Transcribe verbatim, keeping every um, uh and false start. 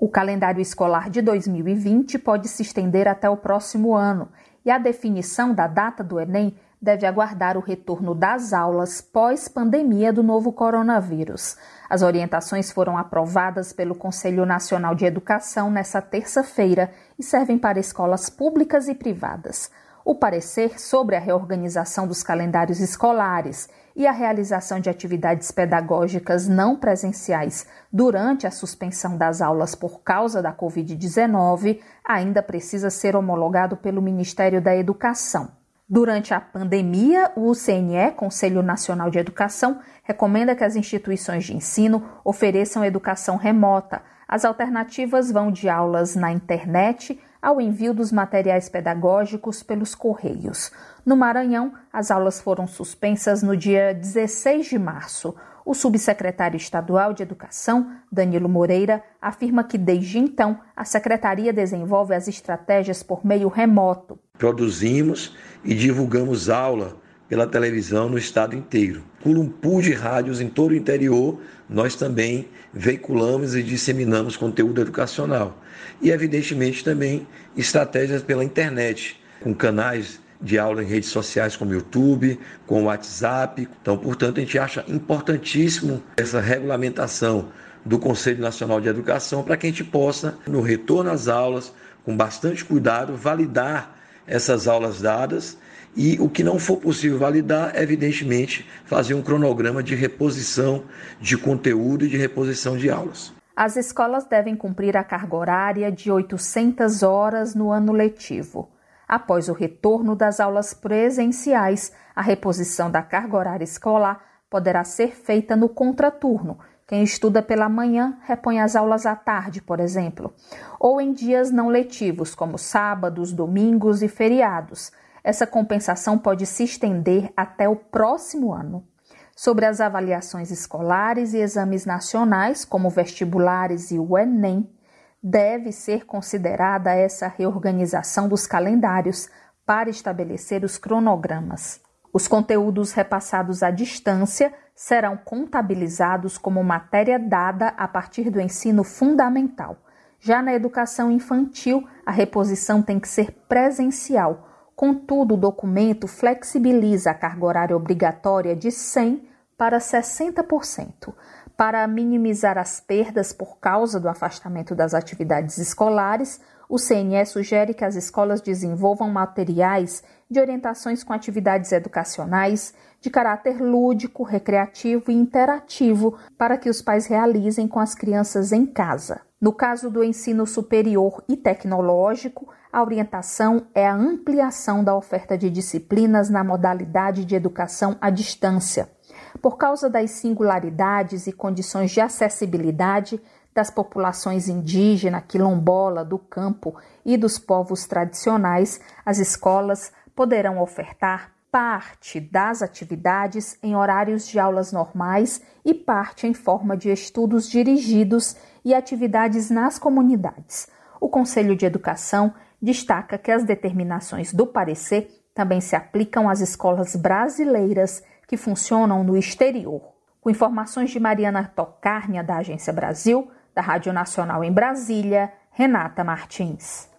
O calendário escolar de dois mil e vinte pode se estender até o próximo ano e a definição da data do Enem deve aguardar o retorno das aulas pós-pandemia do novo coronavírus. As orientações foram aprovadas pelo Conselho Nacional de Educação nesta terça-feira e servem para escolas públicas e privadas. O parecer sobre a reorganização dos calendários escolares e a realização de atividades pedagógicas não presenciais durante a suspensão das aulas por causa da covid dezenove ainda precisa ser homologado pelo Ministério da Educação. Durante a pandemia, o C N E, Conselho Nacional de Educação, recomenda que as instituições de ensino ofereçam educação remota. As alternativas vão de aulas na internet ao envio dos materiais pedagógicos pelos correios. No Maranhão, as aulas foram suspensas no dia dezesseis de março. O subsecretário estadual de Educação, Danilo Moreira, afirma que desde então a secretaria desenvolve as estratégias por meio remoto. Produzimos e divulgamos aula pela televisão no estado inteiro. Por um pool de rádios em todo o interior, nós também veiculamos e disseminamos conteúdo educacional. E, evidentemente, também estratégias pela internet, com canais de aula em redes sociais como YouTube, com WhatsApp. Então, portanto, a gente acha importantíssimo essa regulamentação do Conselho Nacional de Educação para que a gente possa, no retorno às aulas, com bastante cuidado, validar essas aulas dadas e o que não for possível validar, evidentemente, fazer um cronograma de reposição de conteúdo e de reposição de aulas. As escolas devem cumprir a carga horária de oitocentas horas no ano letivo. Após o retorno das aulas presenciais, a reposição da carga horária escolar poderá ser feita no contraturno. Quem estuda pela manhã repõe as aulas à tarde, por exemplo, ou em dias não letivos, como sábados, domingos e feriados. Essa compensação pode se estender até o próximo ano. Sobre as avaliações escolares e exames nacionais, como vestibulares e o Enem, deve ser considerada essa reorganização dos calendários para estabelecer os cronogramas. Os conteúdos repassados à distância serão contabilizados como matéria dada a partir do ensino fundamental. Já na educação infantil, a reposição tem que ser presencial. Contudo, o documento flexibiliza a carga horária obrigatória de cem por cento para sessenta por cento. Para minimizar as perdas por causa do afastamento das atividades escolares, o C N E sugere que as escolas desenvolvam materiais de orientações com atividades educacionais de caráter lúdico, recreativo e interativo para que os pais realizem com as crianças em casa. No caso do ensino superior e tecnológico, a orientação é a ampliação da oferta de disciplinas na modalidade de educação à distância. Por causa das singularidades e condições de acessibilidade das populações indígena, quilombola, do campo e dos povos tradicionais, as escolas poderão ofertar parte das atividades em horários de aulas normais e parte em forma de estudos dirigidos e atividades nas comunidades. O Conselho de Educação destaca que as determinações do parecer também se aplicam às escolas brasileiras que funcionam no exterior. Com informações de Mariana Tocárnia, da Agência Brasil, da Rádio Nacional em Brasília, Renata Martins.